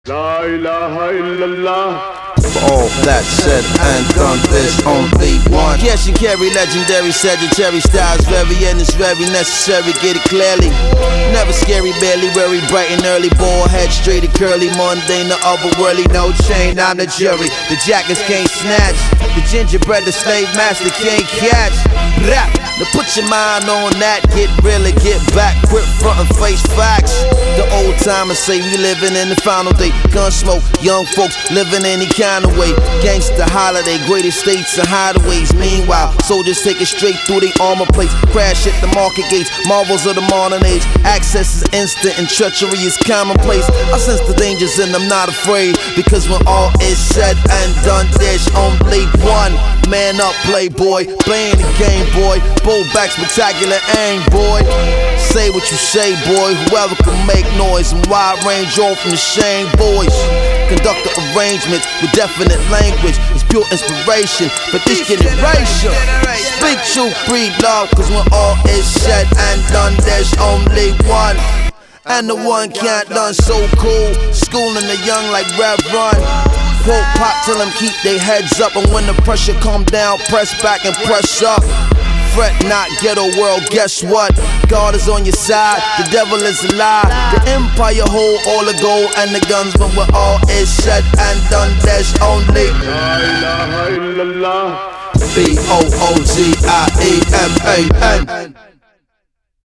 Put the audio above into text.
La ilaha illallah. For all that said and done, there's only one. Cash and carry, legendary Sagittarius styles, very and it's very necessary, get it clearly. Never scary, barely worry, bright and early, bald head straight and curly, mundane, the otherworldly, no chain, I'm the jury. The jackets can't snatch, the gingerbread, the slave master can't catch. Blah. Now put your mind on that, get real and get back, quit front and face facts. The old timers say we living in the final day, gun smoke, young folks living any kind of way. Gangsta holiday, greatest states and hideaways. Meanwhile, soldiers take it straight through the armor plates, crash at the market gates, marvels of the modern age. Access is instant and treachery is commonplace. I sense the dangers and I'm not afraid, because when all is said and done, there's only one. Man up, playboy, playing the game, boy. Bull back, spectacular aim, boy. Say what you say, boy. Whoever can make noise and wide range on from the shame, boys. Conduct the arrangements with definite language. It's pure inspiration for this generation. Speak truth, breed love, cause when all is said and done, there's only one. And the one can't done so cool, schooling the young like Rev Run. Quote pop, tell them keep their heads up, and when the pressure come down, press back and press up. Fret not, ghetto world, guess what? God is on your side, the devil is a lie. The empire hold all the gold and the guns, but when all is said and done, there's only La ilaha illallah. BOOGIEMAN.